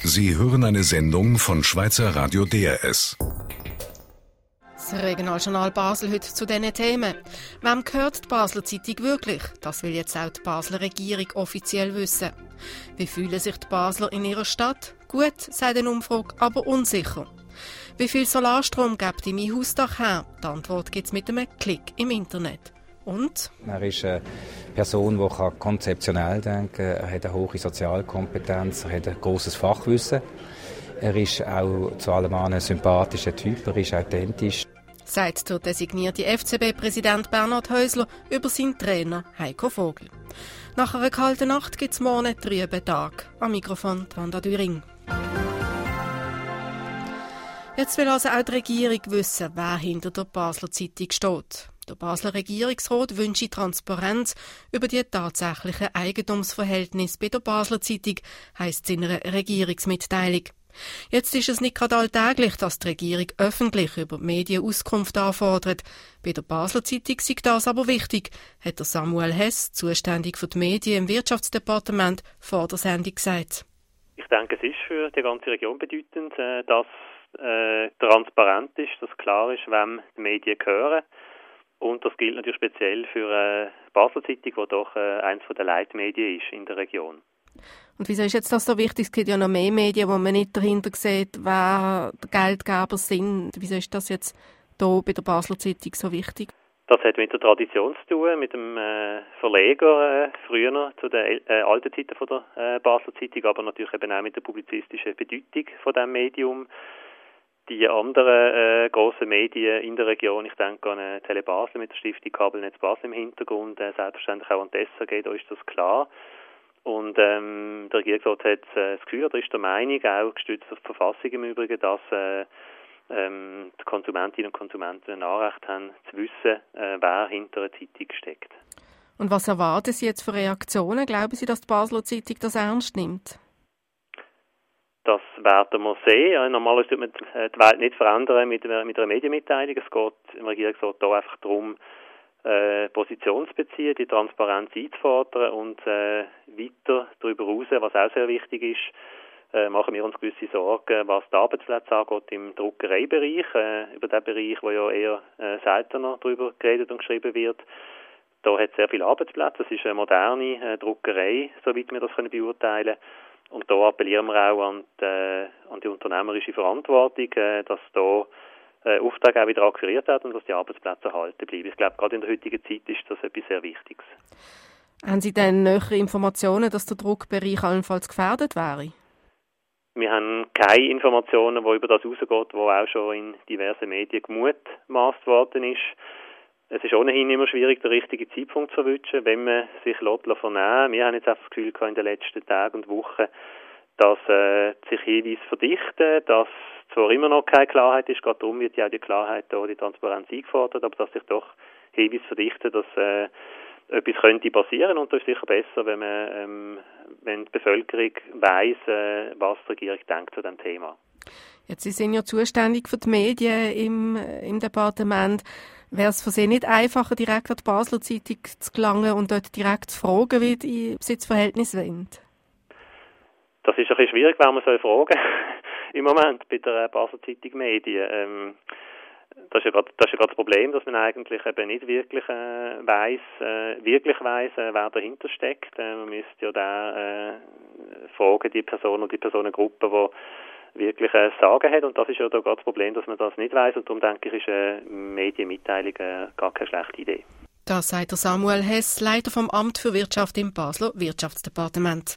Sie hören eine Sendung von Schweizer Radio DRS. Das Regionaljournal Basel heute zu diesen Themen. Wem gehört die Basler Zeitung wirklich? Das will jetzt auch die Basler Regierung offiziell wissen. Wie fühlen sich die Basler in ihrer Stadt? Gut, sagt eine Umfrage, aber unsicher. Wie viel Solarstrom gibt in mein Hausdach her? Die Antwort gibt es mit einem Klick im Internet. Und? Er ist eine Person, die konzeptionell denken kann. Er hat eine hohe Sozialkompetenz, er hat ein grosses Fachwissen. Er ist auch zu allem ein sympathischer Typ, er ist authentisch. Sagt der designierte FCB-Präsident Bernhard Häusler über seinen Trainer Heiko Vogel. Nach einer kalten Nacht gibt es morgen einen trüben Tag. Am Mikrofon Wanda Düring. Jetzt will also auch die Regierung wissen, wer hinter der Basler Zeitung steht. Der Basler Regierungsrat wünsche Transparenz über die tatsächlichen Eigentumsverhältnisse bei der Basler Zeitung, heisst es in einer Regierungsmitteilung. Jetzt ist es nicht gerade alltäglich, dass die Regierung öffentlich über die Medien Auskunft anfordert. Bei der Basler Zeitung sei das aber wichtig, hat der Samuel Hess, zuständig für die Medien im Wirtschaftsdepartement, vor der Sendung gesagt. Ich denke, es ist für die ganze Region bedeutend, dass transparent ist, dass klar ist, wem die Medien gehören. Und das gilt natürlich speziell für die Basler Zeitung, die doch eines der Leitmedien ist in der Region. Und wieso ist jetzt das so wichtig? Es gibt ja noch mehr Medien, wo man nicht dahinter sieht, wer die Geldgeber sind. Wieso ist das jetzt hier bei der Basler Zeitung so wichtig? Das hat mit der Tradition zu tun, mit dem Verleger früher zu den alten Zeiten von der Basler Zeitung, aber natürlich eben auch mit der publizistischen Bedeutung von diesem Medium. Die anderen grossen Medien in der Region, ich denke an Tele Basel mit der Stiftung Kabelnetz Basel im Hintergrund, selbstverständlich auch an die SRG, da ist das klar. Und der Regierungsrat hat das Gefühl, oder ist der Meinung, auch gestützt auf die Verfassung im Übrigen, dass die Konsumentinnen und Konsumenten ein Anrecht haben, zu wissen, wer hinter einer Zeitung steckt. Und was erwarten Sie jetzt für Reaktionen? Glauben Sie, dass die Basler Zeitung das ernst nimmt? Das werden wir sehen. Ja, normalerweise tut man die Welt nicht verändern mit einer Medienmitteilung. Es geht im Regierungsrat hier einfach darum, Position zu beziehen, die Transparenz einzufordern und weiter darüber hinaus, was auch sehr wichtig ist, machen wir uns gewisse Sorgen, was die Arbeitsplätze angeht im Druckereibereich, über den Bereich, wo ja eher seltener darüber geredet und geschrieben wird. Da hat es sehr viele Arbeitsplätze. Es ist eine moderne Druckerei, soweit wir das beurteilen können. Und da appellieren wir auch an die unternehmerische Verantwortung, dass da Aufträge auch wieder akquiriert werden und dass die Arbeitsplätze erhalten bleiben. Ich glaube, gerade in der heutigen Zeit ist das etwas sehr Wichtiges. Haben Sie denn nähere Informationen, dass der Druckbereich allenfalls gefährdet wäre? Wir haben keine Informationen, die über das rausgeht, wo auch schon in diversen Medien gemutmaßt worden ist. Es ist ohnehin immer schwierig, den richtigen Zeitpunkt zu erwischen, wenn man sich vernehmen. Wir haben jetzt auch das Gefühl gehabt in den letzten Tagen und Wochen, dass sich Hinweise verdichten, dass zwar immer noch keine Klarheit ist, gerade darum wird ja auch die Klarheit da, die Transparenz eingefordert, aber dass sich doch Hinweise verdichten, dass etwas könnte passieren, und das ist sicher besser, wenn die Bevölkerung weiss, was die Regierung denkt zu diesem Thema. Jetzt, Sie sind ja zuständig für die Medien im Departement. Wäre es für Sie nicht einfacher, direkt an die Basler Zeitung zu gelangen und dort direkt zu fragen, wie die Besitzverhältnisse sind? Das ist ein bisschen schwierig, wenn man so fragen im Moment bei der Basler Zeitung Medien. Das ist ja gerade das Problem, dass man eigentlich eben nicht wirklich weiss, wer dahinter steckt. Man müsste ja da fragen, die Person oder die Personengruppe, die wirklich Sagen hat, und das ist ja da gerade das Problem, dass man das nicht weiss, und darum denke ich, ist eine Medienmitteilung gar keine schlechte Idee. Das sagt der Samuel Hess, Leiter vom Amt für Wirtschaft im Basler Wirtschaftsdepartement.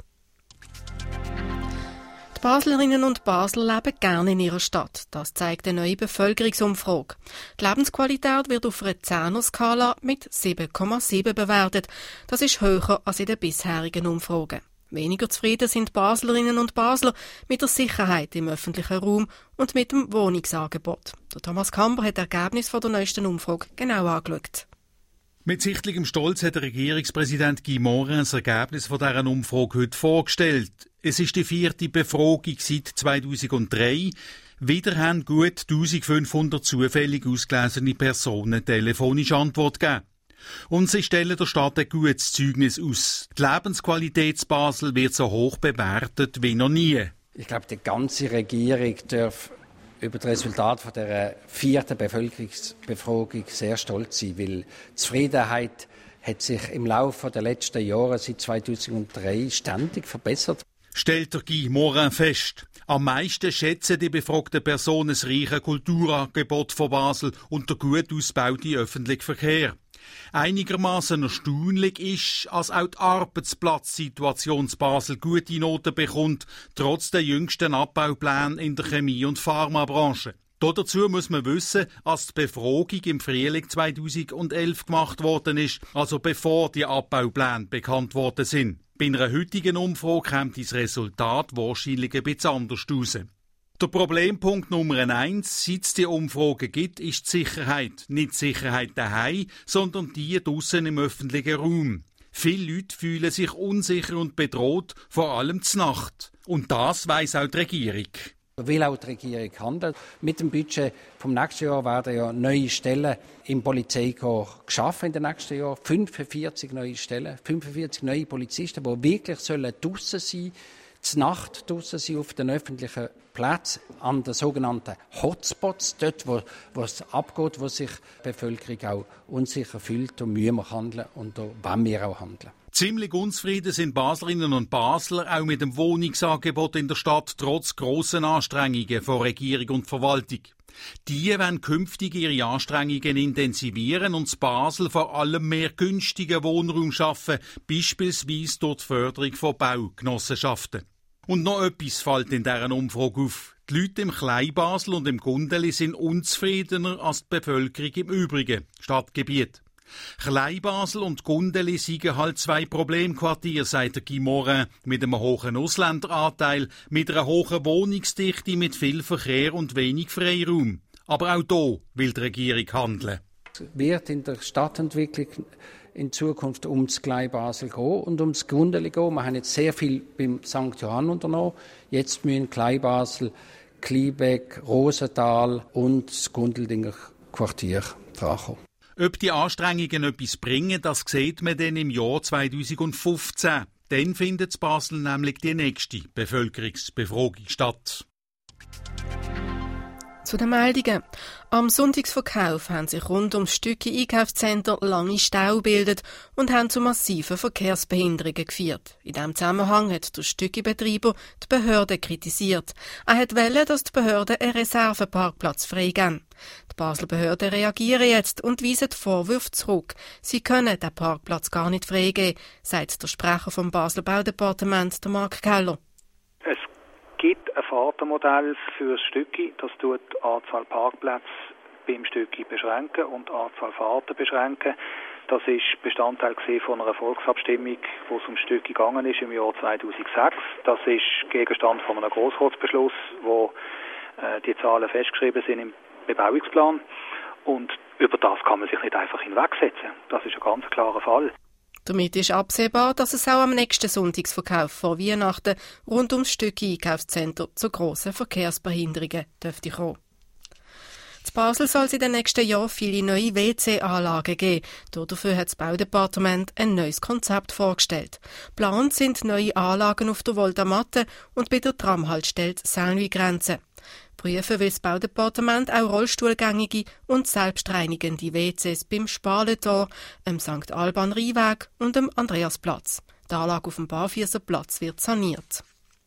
Die Baslerinnen und Basler leben gerne in ihrer Stadt. Das zeigt eine neue Bevölkerungsumfrage. Die Lebensqualität wird auf einer 10er-Skala mit 7,7 bewertet. Das ist höher als in den bisherigen Umfragen. Weniger zufrieden sind Baslerinnen und Basler mit der Sicherheit im öffentlichen Raum und mit dem Wohnungsangebot. Der Thomas Kamber hat das Ergebnis von der neuesten Umfrage genau angeschaut. Mit sichtlichem Stolz hat der Regierungspräsident Guy Morin das Ergebnis von dieser Umfrage heute vorgestellt. Es ist die 4. Befragung seit 2003. Wieder haben gut 1500 zufällig ausgelesene Personen telefonisch Antwort gegeben. Und sie stellen der Stadt ein gutes Zeugnis aus. Die Lebensqualität in Basel wird so hoch bewertet wie noch nie. Ich glaube, die ganze Regierung darf über das Resultat von der 4. Bevölkerungsbefragung sehr stolz sein, weil die Zufriedenheit hat sich im Laufe der letzten Jahre, seit 2003, ständig verbessert. Stellt der Guy Morin fest. Am meisten schätzen die befragten Personen das reiche Kulturangebot von Basel und der gut ausgebaute öffentliche Verkehr. Einigermaßen erstaunlich ist, als auch die Arbeitsplatzsituation in Basel gute Noten bekommt, trotz der jüngsten Abbaupläne in der Chemie- und Pharmabranche. Dazu muss man wissen, als die Befragung im Frühling 2011 gemacht worden ist, also bevor die Abbaupläne bekannt worden sind. Bei einer heutigen Umfrage kommt das Resultat wahrscheinlich ein bisschen anders raus. Der Problempunkt Nummer 1, seit es die Umfragen gibt, ist die Sicherheit. Nicht die Sicherheit daheim, sondern die draussen im öffentlichen Raum. Viele Leute fühlen sich unsicher und bedroht, vor allem zur Nacht. Und das weiss auch die Regierung. Will auch die Regierung handeln. Mit dem Budget vom nächsten Jahr werden ja neue Stellen im Polizeikorps geschaffen in den nächsten Jahren. 45 neue Stellen, 45 neue Polizisten, die wirklich draussen sein, zur Nacht draussen sein auf den öffentlichen Plätzen, an den sogenannten Hotspots, dort, wo es abgeht, wo sich die Bevölkerung auch unsicher fühlt. Und müssen wir handeln und da wollen wir auch handeln. Ziemlich unzufrieden sind Baslerinnen und Basler auch mit dem Wohnungsangebot in der Stadt, trotz grosser Anstrengungen von Regierung und Verwaltung. Die wollen künftig ihre Anstrengungen intensivieren und in Basel vor allem mehr günstigen Wohnraum schaffen, beispielsweise durch die Förderung von Baugenossenschaften. Und noch etwas fällt in dieser Umfrage auf. Die Leute im Kleinbasel und im Gundeli sind unzufriedener als die Bevölkerung im übrigen Stadtgebiet. Kleinbasel und Gundeli seien halt zwei Problemquartiere, sagt der Guy Morin, mit einem hohen Ausländeranteil, mit einer hohen Wohnungsdichte, mit viel Verkehr und wenig Freiraum. Aber auch hier will die Regierung handeln. Es wird in der Stadtentwicklung in Zukunft ums Kleinbasel gehen und ums Gundeli gehen. Wir haben jetzt sehr viel beim St. Johann unternommen. Jetzt müssen Kleinbasel, Kleinbeck, Rosenthal und das Gundeldinger Quartier drankommen. Ob die Anstrengungen etwas bringen, das sieht man dann im Jahr 2015. Dann findet in Basel nämlich die nächste Bevölkerungsbefragung statt. Zu den Meldungen. Am Sonntagsverkauf haben sich rund ums Stücki Einkaufszentrum lange Staus gebildet und haben zu massiven Verkehrsbehinderungen geführt. In diesem Zusammenhang hat der Stücki-Betreiber die Behörde kritisiert. Er wollte, dass die Behörden einen Reserveparkplatz freigeben. Die Basler Behörden reagieren jetzt und weisen die Vorwürfe zurück. Sie können den Parkplatz gar nicht freigeben, sagt der Sprecher vom Basler Baudepartement, der Marc Keller. Es gibt ein Fahrtenmodell für das Stücki, das tut die Anzahl Parkplätze beim Stücki beschränken und die Anzahl Fahrten beschränken. Das ist Bestandteil von einer Volksabstimmung, wo es um Stücki gegangen ist im Jahr 2006. Das ist Gegenstand von einem Grossratsbeschluss, wo die Zahlen festgeschrieben sind im Bebauungsplan. Und über das kann man sich nicht einfach hinwegsetzen. Das ist ein ganz klarer Fall. Damit ist absehbar, dass es auch am nächsten Sonntagsverkauf vor Weihnachten rund ums Stücki Einkaufszentrum zu grossen Verkehrsbehinderungen dürfte kommen. In Basel soll es in den nächsten Jahren viele neue WC-Anlagen geben. Dafür hat das Baudepartement ein neues Konzept vorgestellt. Geplant sind neue Anlagen auf der Volta-Matte und bei der Tramhaltestelle Saint-Louis-Grenze. Prüfen will das Baudepartement auch rollstuhlgängige und selbstreinigende WCs beim Sparletor, am St. Alban-Rheinweg und am Andreasplatz. Die Anlage auf dem Barfüsserplatz wird saniert.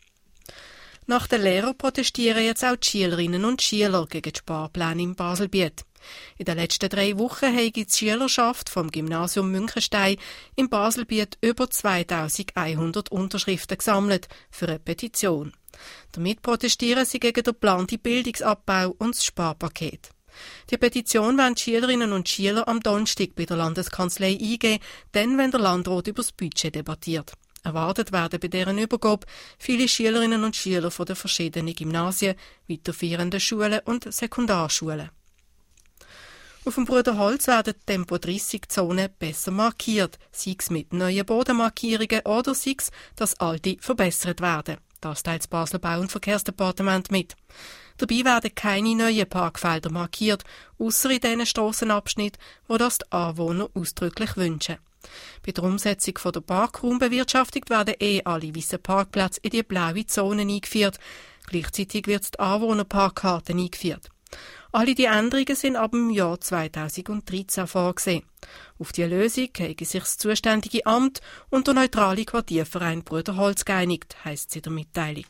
Nach den Lehrern protestieren jetzt auch die Schülerinnen und Schüler gegen die Sparpläne im Baselbiet. In den letzten 3 Wochen hat die Schülerschaft vom Gymnasium Münchenstein im Baselbiet über 2100 Unterschriften gesammelt für eine Petition. Damit protestieren sie gegen den geplanten Bildungsabbau und das Sparpaket. Die Petition wollen die Schülerinnen und Schüler am Donnerstag bei der Landeskanzlei eingeben, dann, wenn der Landrat über das Budget debattiert. Erwartet werden bei deren Übergabe viele Schülerinnen und Schüler von den verschiedenen Gymnasien, weiterführenden Schulen und Sekundarschulen. Auf dem Bruderholz werden die Tempo-30-Zonen besser markiert, sei es mit neuen Bodenmarkierungen oder sei es, dass alte verbessert werden. Das teilt das Basler Bau- und Verkehrsdepartement mit. Dabei werden keine neuen Parkfelder markiert, ausser in den Strassenabschnitten, wo das die Anwohner ausdrücklich wünschen. Bei der Umsetzung der Parkraumbewirtschaftung werden alle weißen Parkplätze in die blaue Zone eingeführt. Gleichzeitig wird die Anwohnerparkkarte eingeführt. Alle die Änderungen sind ab dem Jahr 2013 vorgesehen. Auf diese Lösung haben sich das zuständige Amt und der neutrale Quartierverein Bruderholz geeinigt, heisst es in der Mitteilung.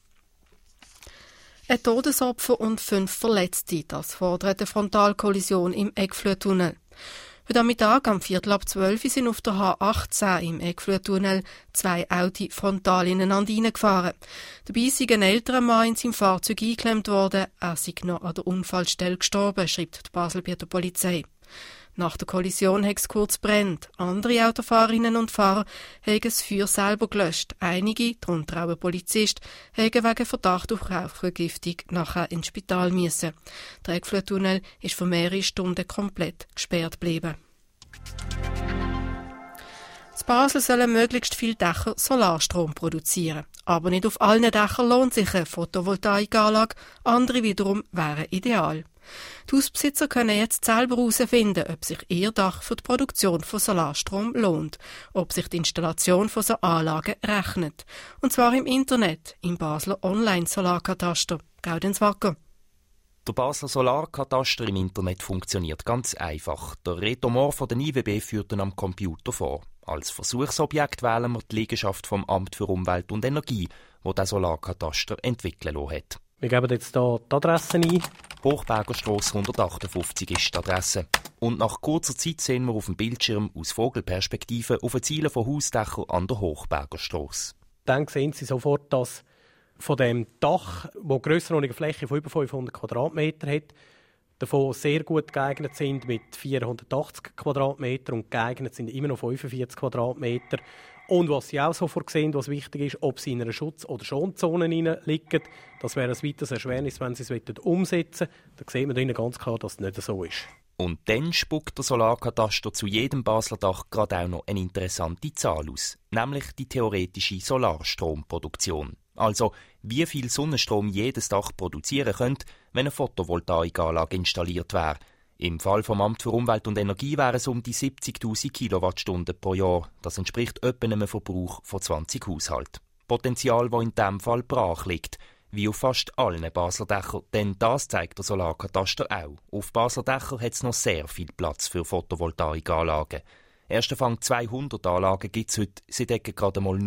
Ein Todesopfer und 5 Verletzte, das fordert eine Frontalkollision im Eckflurtunnel. Heute Mittag um 11:45 sind auf der H18 im Eckflurtunnel 2 Audi frontal ineinander hineingefahren. Dabei ist ein älterer Mann in seinem Fahrzeug eingeklemmt worden. Er sei noch an der Unfallstelle gestorben, schreibt die Baselbieter Polizei. Nach der Kollision hat es kurz brennt. Andere Autofahrerinnen und Fahrer haben das Feuer selber gelöscht. Einige, darunter auch ein Polizist, haben wegen Verdacht auf Rauchvergiftung nachher ins Spital müssen. Der Eckflurtunnel ist für mehrere Stunden komplett gesperrt geblieben. In Basel sollen möglichst viele Dächer Solarstrom produzieren. Aber nicht auf allen Dächern lohnt sich eine Photovoltaikanlage, andere wiederum wären ideal. Die Hausbesitzer können jetzt selber herausfinden, ob sich ihr Dach für die Produktion von Solarstrom lohnt, ob sich die Installation von so Anlagen rechnet. Und zwar im Internet, im Basler Online-Solarkataster. Gaudenz Wacker. Der Basler Solarkataster im Internet funktioniert ganz einfach. Der Retomor von der IWB führt ihn am Computer vor. Als Versuchsobjekt wählen wir die Liegenschaft vom Amt für Umwelt und Energie, wo der Solarkataster entwickeln lassen hat. Wir geben jetzt hier die Adresse ein. Hochbergerstrasse 158 ist die Adresse. Und nach kurzer Zeit sehen wir auf dem Bildschirm aus Vogelperspektive auf ein Ziel von Hausdächern an der Hochbergerstrasse. Dann sehen Sie sofort, dass von dem Dach, das grösserordnige Fläche von über 500 Quadratmeter hat, davon sehr gut geeignet sind mit 480 Quadratmeter und geeignet sind immer noch 45 Quadratmeter. Und was Sie auch sofort sehen, was wichtig ist, ob Sie in einer Schutz- oder Schonzone liegen. Das wäre ein weiteres Erschwernis, wenn Sie es umsetzen wollen. Da sieht man Ihnen ganz klar, dass es nicht so ist. Und dann spuckt der Solarkataster zu jedem Basler Dach gerade auch noch eine interessante Zahl aus, nämlich die theoretische Solarstromproduktion. Also, wie viel Sonnenstrom jedes Dach produzieren könnte, wenn eine Photovoltaikanlage installiert wäre. Im Fall vom Amt für Umwelt und Energie wären es um die 70.000 Kilowattstunden pro Jahr. Das entspricht etwa einem Verbrauch von 20 Haushalten. Potenzial, das in diesem Fall brach liegt, wie auf fast allen Basler Dächern, denn das zeigt der Solarkataster auch. Auf Basler Dächern hat es noch sehr viel Platz für Photovoltaikanlagen. Erst Anfang 200 Anlagen gibt es heute, sie decken gerade mal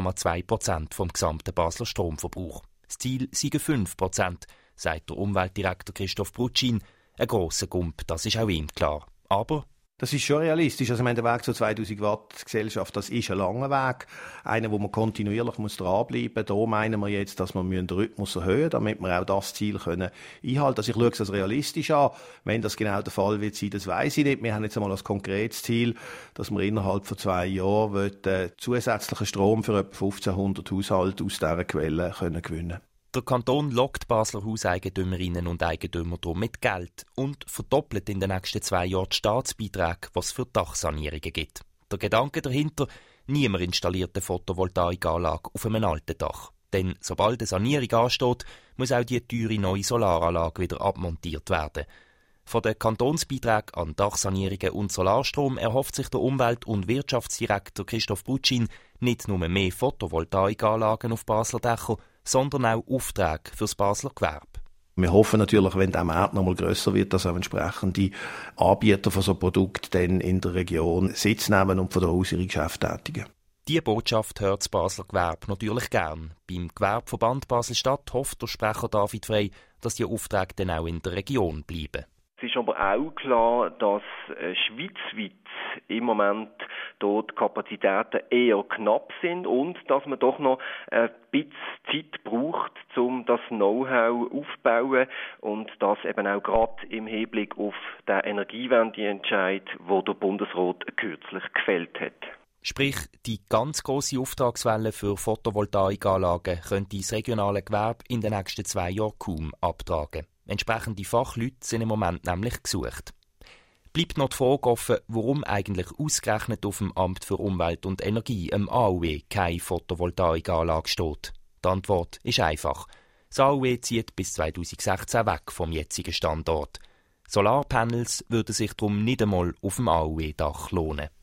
0,2% vom gesamten Basler Stromverbrauch. Das Ziel seien 5%, sagt der Umweltdirektor Christoph Brutschin. Ein grosser Gump, das ist auch ihm klar. Aber das ist schon realistisch. Also, der Weg zur 2000 Watt Gesellschaft, das ist ein langer Weg. Einer, wo man kontinuierlich dranbleiben muss. Da meinen wir jetzt, dass wir den Rhythmus erhöhen müssen, damit wir auch das Ziel einhalten können. Also, ich schaue es als realistisch an. Wenn das genau der Fall wird sein, das weiss ich nicht. Wir haben jetzt einmal als konkretes Ziel, dass wir innerhalb von 2 Jahren zusätzlichen Strom für etwa 1500 Haushalte aus dieser Quelle gewinnen können. Der Kanton lockt Basler Hauseigentümerinnen und Eigentümer darum mit Geld und verdoppelt in den nächsten 2 Jahren die Staatsbeiträge, was es für Dachsanierungen gibt. Der Gedanke dahinter: niemand installiert eine Photovoltaikanlage auf einem alten Dach. Denn sobald eine Sanierung ansteht, muss auch die teure neue Solaranlage wieder abmontiert werden. Von den Kantonsbeiträgen an Dachsanierungen und Solarstrom erhofft sich der Umwelt- und Wirtschaftsdirektor Christoph Brutschin nicht nur mehr Photovoltaikanlagen auf Basler Dächern, sondern auch Aufträge für das Basler Gewerbe. Wir hoffen natürlich, wenn der Markt noch mal grösser wird, dass auch entsprechende Anbieter von so Produkten dann in der Region Sitz nehmen und von da aus ihre Geschäfte tätigen. Diese Botschaft hört das Basler Gewerbe natürlich gern. Beim Gewerbeverband Basel-Stadt hofft der Sprecher David Frey, dass die Aufträge dann auch in der Region bleiben. Es ist aber auch klar, dass schweizweit im Moment dort Kapazitäten eher knapp sind und dass man doch noch ein bisschen Zeit braucht, um das Know-how aufzubauen und das eben auch gerade im Hinblick auf den Energiewende-Entscheid, den der Bundesrat kürzlich gefällt hat. Sprich, die ganz grosse Auftragswelle für Photovoltaikanlagen könnte das regionale Gewerbe in den nächsten 2 Jahren kaum abtragen. Entsprechende Fachleute sind im Moment nämlich gesucht. Bleibt noch die Frage offen, warum eigentlich ausgerechnet auf dem Amt für Umwelt und Energie, im AUE, keine Photovoltaikanlage steht. Die Antwort ist einfach. Das AUE zieht bis 2016 weg vom jetzigen Standort. Solarpanels würden sich darum nicht einmal auf dem AUE-Dach lohnen.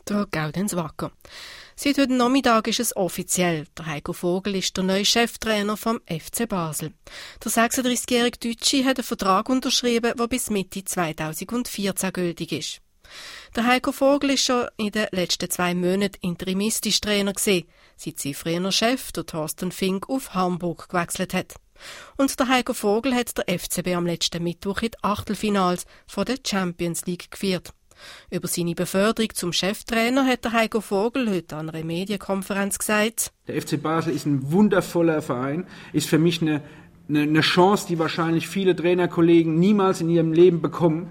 Der Gaudenz Wacker. Seit heute Nachmittag ist es offiziell. Der Heiko Vogel ist der neue Cheftrainer vom FC Basel. Der 36-jährige Deutsche hat einen Vertrag unterschrieben, der bis Mitte 2014 gültig ist. Der Heiko Vogel ist schon in den letzten 2 Monaten interimistisch Trainer gewesen, seit sein früherer Chef, der Thorsten Fink, auf Hamburg gewechselt hat. Und der Heiko Vogel hat der FCB am letzten Mittwoch in die Achtelfinals von der Champions League geführt. Über seine Beförderung zum Cheftrainer hat der Heiko Vogel heute an einer Medienkonferenz gesagt: Der FC Basel ist ein wundervoller Verein, ist für mich eine Chance, die wahrscheinlich viele Trainerkollegen niemals in ihrem Leben bekommen.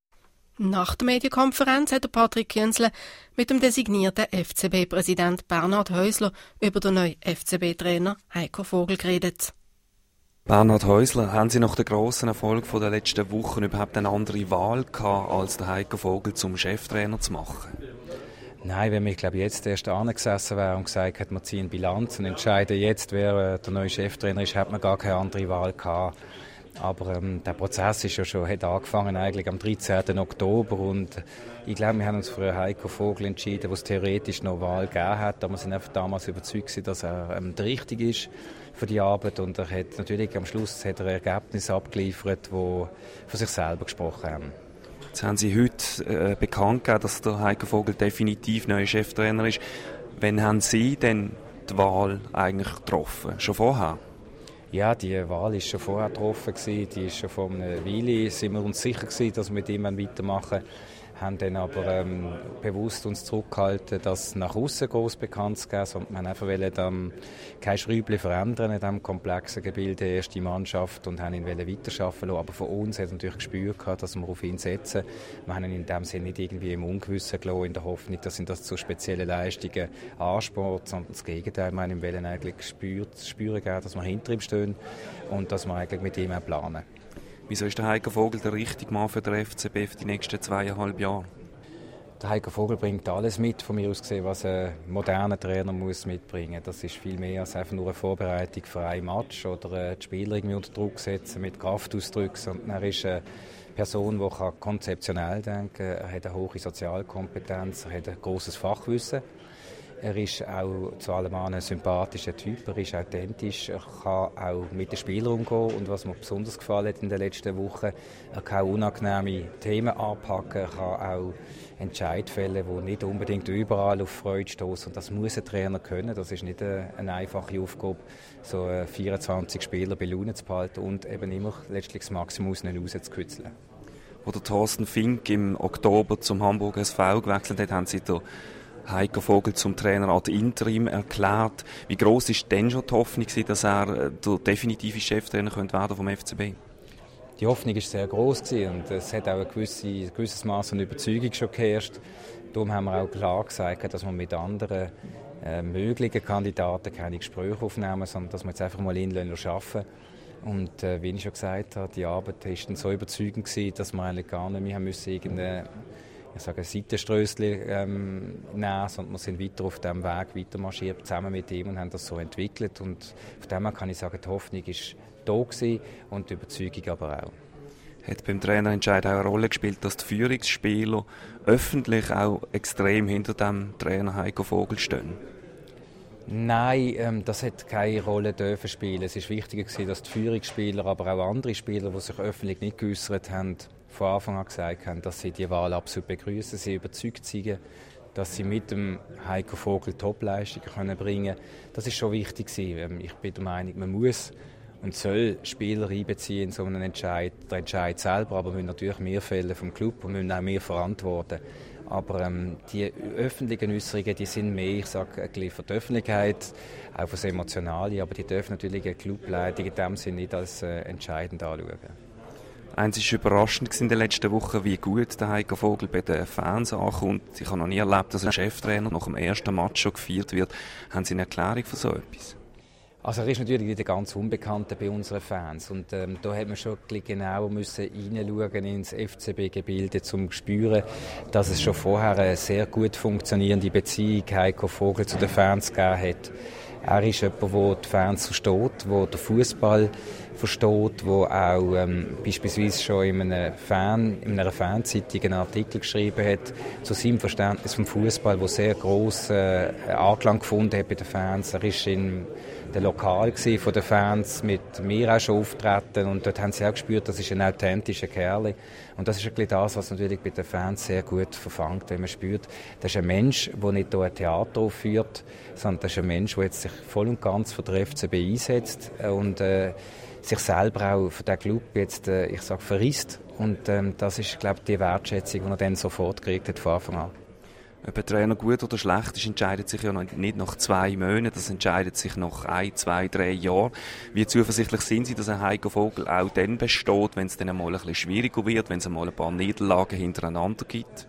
Nach der Medienkonferenz hat Patrick Künzle mit dem designierten FCB-Präsident Bernhard Häusler über den neuen FCB-Trainer Heiko Vogel geredet. Bernhard Häusler, haben Sie nach dem grossen Erfolg der letzten Wochen überhaupt eine andere Wahl gehabt, als den Heiko Vogel zum Cheftrainer zu machen? Nein, wenn wir jetzt erst angesessen wären und gesagt hätten, wir ziehen Bilanz und entscheiden jetzt, wer der neue Cheftrainer ist, hätte man gar keine andere Wahl gehabt. Aber der Prozess ist ja schon, hat angefangen eigentlich am 13. Oktober und ich glaube, wir haben uns für Heiko Vogel entschieden, wo es theoretisch noch Wahl gegeben hat, aber wir sind einfach damals überzeugt, dass er der Richtige ist für die Arbeit und er hat natürlich am Schluss hat er Ergebnisse abgeliefert, die für sich selber gesprochen haben. Jetzt haben Sie heute bekannt gegeben, dass der Heiko Vogel definitiv neuer Cheftrainer ist. Wann haben Sie denn die Wahl eigentlich getroffen? Schon vorher? Ja, die Wahl war schon vorher getroffen. Die ist schon vor einer Weile. Sind wir uns sicher gewesen, dass wir mit ihm weitermachen. Haben dann aber bewusst uns zurückgehalten, das nach außen groß bekannt zu geben. Und wir haben einfach kein Schräubchen verändern in diesem komplexen Gebilde, erste Mannschaft, und haben ihn weiterarbeiten lassen. Aber von uns hat er natürlich gespürt, dass wir auf ihn setzen. Wir haben ihn in dem Sinne nicht irgendwie im Ungewissen gelassen, in der Hoffnung, dass ihn das zu speziellen Leistungen anspornt, sondern das Gegenteil. Wir haben ihm eigentlich spüren geben, dass wir hinter ihm stehen und dass wir eigentlich mit ihm auch planen. Wieso ist der Heiko Vogel der richtige Mann für den FCB für die nächsten 2,5 Jahre? Der Heiko Vogel bringt alles mit, von mir aus gesehen, was ein moderner Trainer muss mitbringen. Das ist viel mehr als einfach nur eine Vorbereitung für ein Match oder die Spieler irgendwie unter Druck setzen mit Kraftausdrücken. Sondern er ist eine Person, die konzeptionell denken kann. Er hat eine hohe Sozialkompetenz, er hat ein grosses Fachwissen. Er ist auch zu allem ein sympathischer Typ, er ist authentisch, er kann auch mit den Spielern umgehen und was mir besonders gefallen hat in den letzten Wochen, er kann unangenehme Themen anpacken, er kann auch Entscheidungen fällen, die nicht unbedingt überall auf Freude stoßen, und das muss ein Trainer können, das ist nicht eine einfache Aufgabe, so 24 Spieler bei Laune zu behalten und eben immer letztlich das Maximum aus ihnen rauszukitzeln. Als Thorsten Fink im Oktober zum Hamburger SV gewechselt hat, haben Sie da Heiko Vogel zum Trainer ad interim erklärt. Wie gross war denn schon die Hoffnung, dass er der definitive Cheftrainer werden vom FCB? Die Hoffnung war sehr gross und es hat auch ein gewisses Maß an Überzeugung schon geherrscht. Darum haben wir auch klar gesagt, dass wir mit anderen möglichen Kandidaten keine Gespräche aufnehmen, sondern dass wir jetzt einfach mal ihn arbeiten lassen. Und wie ich schon gesagt habe, die Arbeit war dann so überzeugend gewesen, dass wir eigentlich gar nicht mehr irgendeine Seitenströssli nehmen, sondern wir sind weiter auf diesem Weg weitermarschiert, zusammen mit ihm, und haben das so entwickelt. Und auf dem kann ich sagen, die Hoffnung war da gewesen und die Überzeugung aber auch. Hat beim Trainerentscheid auch eine Rolle gespielt, dass die Führungsspieler öffentlich auch extrem hinter dem Trainer Heiko Vogel stehen? Nein, das hat keine Rolle dürfen spielen. Es war wichtiger gewesen, dass die Führungsspieler, aber auch andere Spieler, die sich öffentlich nicht geäussert haben, von Anfang an gesagt haben, dass sie die Wahl absolut begrüßen, sie überzeugt sind, dass sie mit dem Heiko Vogel Topleistungen bringen können. Das ist schon wichtig gewesen. Ich bin der Meinung, man muss und soll Spieler einbeziehen in so einen Entscheid. Der Entscheid selber, aber wir müssen natürlich mehr fällen vom Club und müssen auch mehr verantworten. Aber die öffentlichen Äußerungen, die sind mehr, ich sage, für die Öffentlichkeit, auch für das Emotionale, aber die dürfen natürlich eine Clubleitung in dem Sinne nicht als entscheidend anschauen. Eins war überraschend in den letzten Wochen, wie gut der Heiko Vogel bei den Fans ankommt. Ich habe noch nie erlebt, dass ein Cheftrainer nach dem ersten Match schon gefeiert wird. Haben Sie eine Erklärung für so etwas? Also er ist natürlich nicht ganz Unbekannter bei unseren Fans. Und da hat man schon genauer hineinschauen ins FCB-Gebilde, um zu spüren, dass es schon vorher eine sehr gut funktionierende Beziehung Heiko Vogel zu den Fans gegeben hat. Er ist jemand, der die Fans versteht, der den Fußball versteht, der auch beispielsweise schon in einer Fanzeitung einen Artikel geschrieben hat zu seinem Verständnis vom Fußball, der sehr gross Anklang gefunden hat bei den Fans. Er ist in der Lokal von den Fans mit mir auch schon auftreten und dort haben sie auch gespürt, das ist ein authentischer Kerl. Und das ist ein bisschen das, was natürlich bei den Fans sehr gut verfängt, wenn man spürt, das ist ein Mensch, der nicht hier ein Theater aufführt, sondern das ist ein Mensch, der jetzt sich voll und ganz für den FCB einsetzt und sich selber auch für den Club jetzt, ich sage, verrisst. Und das ist, glaube ich, die Wertschätzung, die er dann sofort gekriegt hat von Anfang an. Ob ein Trainer gut oder schlecht ist, entscheidet sich ja nicht nach 2 Monaten, das entscheidet sich nach 1, 2, 3 Jahren. Wie zuversichtlich sind Sie, dass ein Heiko Vogel auch dann besteht, wenn es dann einmal ein bisschen schwieriger wird, wenn es einmal ein paar Niederlagen hintereinander gibt?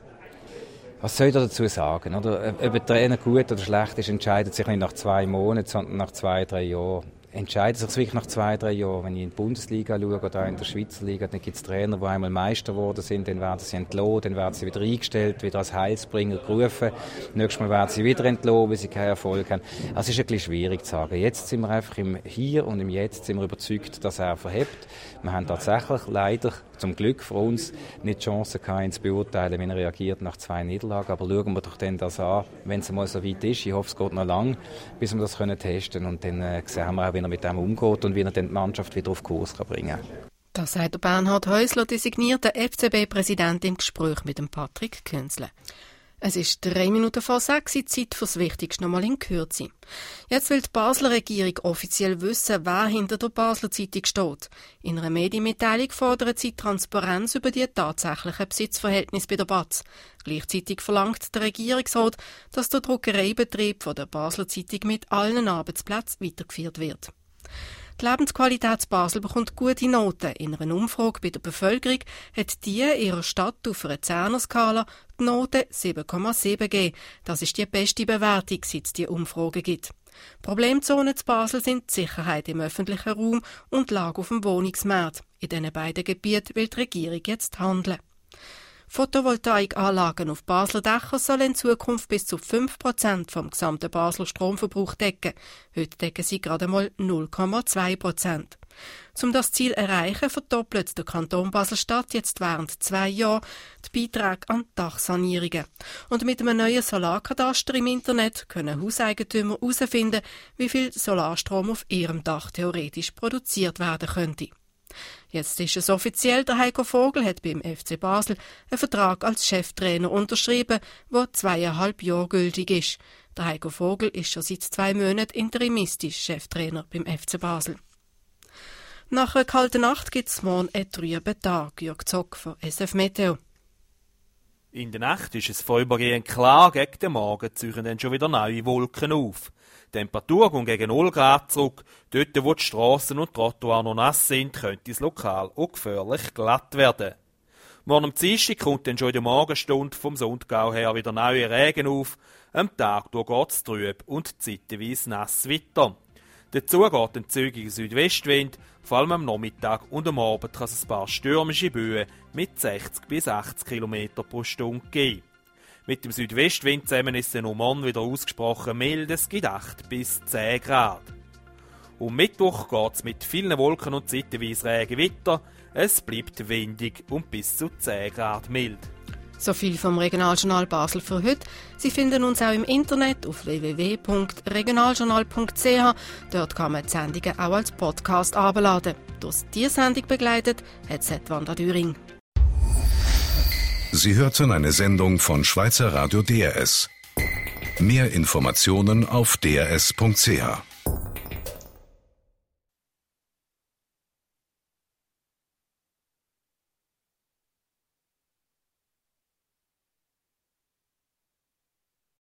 Was soll ich dazu sagen? Oder? Ob ein Trainer gut oder schlecht ist, entscheidet sich nicht nach 2 Monaten, sondern nach 2, 3 Jahren. Entscheidet sich wirklich nach 2, 3 Jahren. Wenn ich in die Bundesliga schaue oder auch in der Schweizer Liga, dann gibt es Trainer, die einmal Meister geworden sind, dann werden sie entlassen, dann werden sie wieder eingestellt, wieder als Heilsbringer gerufen. Nächstes Mal werden sie wieder entlassen, weil sie keinen Erfolg haben. Also es ist ein bisschen schwierig zu sagen. Jetzt sind wir einfach im Hier und im Jetzt sind wir überzeugt, dass er verhebt. Wir haben tatsächlich leider, zum Glück für uns, nicht die Chance gehabt, ihn zu beurteilen, wie er reagiert nach 2 Niederlagen. Aber schauen wir doch dann das an, wenn es mal so weit ist. Ich hoffe, es geht noch lang, bis wir das testen können. Und dann sehen wir auch, wie er mit dem umgeht und wie er dann die Mannschaft wieder auf Kurs bringen kann. Das sagt Bernhard Häusler, designierter FCB-Präsident, im Gespräch mit dem Patrick Künzle. Es ist 3 Minuten vor 6 Uhr, Zeit fürs Wichtigste nochmal in Kürze. Jetzt will die Basler Regierung offiziell wissen, wer hinter der Basler Zeitung steht. In einer Medienmitteilung fordert sie Transparenz über die tatsächlichen Besitzverhältnisse bei der BAZ. Gleichzeitig verlangt der Regierungsrat, dass der Druckereibetrieb von der Basler Zeitung mit allen Arbeitsplätzen weitergeführt wird. Die Lebensqualität in Basel bekommt gute Noten. In einer Umfrage bei der Bevölkerung hat die ihrer Stadt auf einer 10er-Skala die Note 7,7 gegeben. Das ist die beste Bewertung, seit es diese Umfrage gibt. Problemzonen zu Basel sind die Sicherheit im öffentlichen Raum und die Lage auf dem Wohnungsmarkt. In diesen beiden Gebieten will die Regierung jetzt handeln. Photovoltaikanlagen auf Basler Dächern sollen in Zukunft bis zu 5% vom gesamten Basler Stromverbrauch decken. Heute decken sie gerade mal 0,2%. Um das Ziel zu erreichen, verdoppelt der Kanton Basel-Stadt jetzt während 2 Jahren die Beiträge an Dachsanierungen. Und mit einem neuen Solarkataster im Internet können Hauseigentümer herausfinden, wie viel Solarstrom auf ihrem Dach theoretisch produziert werden könnte. Jetzt ist es offiziell, der Heiko Vogel hat beim FC Basel einen Vertrag als Cheftrainer unterschrieben, der 2,5 Jahre gültig ist. Der Heiko Vogel ist schon seit 2 Monaten interimistisch Cheftrainer beim FC Basel. Nach einer kalten Nacht gibt es morgen einen trüben Tag. Jörg Zock von SF Meteo. In der Nacht ist es vorübergehend klar, gegen den Morgen ziehen dann schon wieder neue Wolken auf. Die Temperatur geht gegen 0 Grad zurück. Dort, wo die Strassen und Trottoir noch nass sind, könnte es lokal auch gefährlich glatt werden. Morgen am Dienstag kommt dann schon in der Morgenstunde vom Sundgau her wieder neuer Regen auf. Am Tag geht es trüb und zeitweise nass weiter. Dazu geht ein zügiger Südwestwind. Vor allem am Nachmittag und am Abend kann es ein paar stürmische Böen mit 60 bis 80 km pro Stunde geben. Mit dem Südwestwind zusammen ist es am Morgen wieder ausgesprochen mild, es gibt 8 bis 10 Grad. Um Mittwoch geht es mit vielen Wolken und zeitweise Regen weiter. Es bleibt windig und bis zu 10 Grad mild. So viel vom Regionaljournal Basel für heute. Sie finden uns auch im Internet auf www.regionaljournal.ch. Dort kann man die Sendungen auch als Podcast herunterladen. Durch diese Sendung begleitet hat Wanda Düring. Sie hörten eine Sendung von Schweizer Radio DRS. Mehr Informationen auf drs.ch.